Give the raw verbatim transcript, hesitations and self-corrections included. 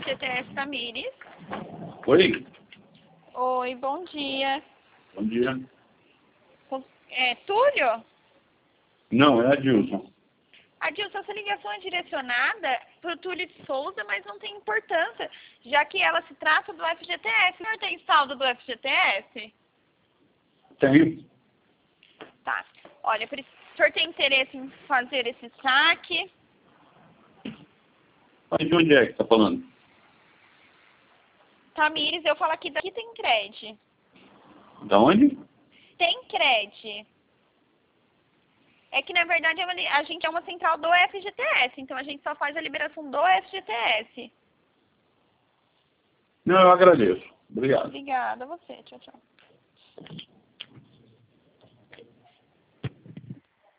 G T S Tamires. Oi? Oi, bom dia. Bom dia. É Túlio? Não, é Adilson. Adilson, essa ligação é direcionada para o Túlio de Souza, mas não tem importância, já que ela se trata do F G T S. O senhor tem saldo do F G T S? Tenho. Tá. Olha, o senhor tem interesse em fazer esse saque? Mas de onde é que está falando? Tamires, eu falo aqui, daqui tem crédito. Da onde? Tem crédito. É que, na verdade, a gente é uma central do F G T S, então a gente só faz a liberação do F G T S. Não, eu agradeço. Obrigado. Obrigada a você. Tchau, tchau.